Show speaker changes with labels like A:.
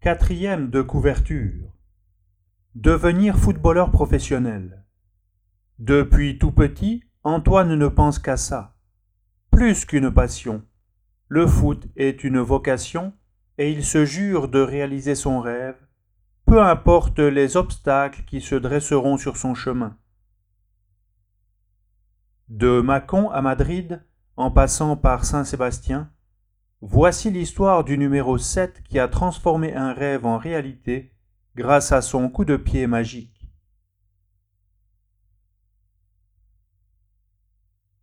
A: Quatrième de couverture. Devenir footballeur professionnel. Depuis tout petit, Antoine ne pense qu'à ça. Plus qu'une passion. Le foot est une vocation et il se jure de réaliser son rêve, peu importe les obstacles qui se dresseront sur son chemin. De Mâcon à Madrid, en passant par Saint-Sébastien, voici l'histoire du numéro 7 qui a transformé un rêve en réalité grâce à son coup de pied magique.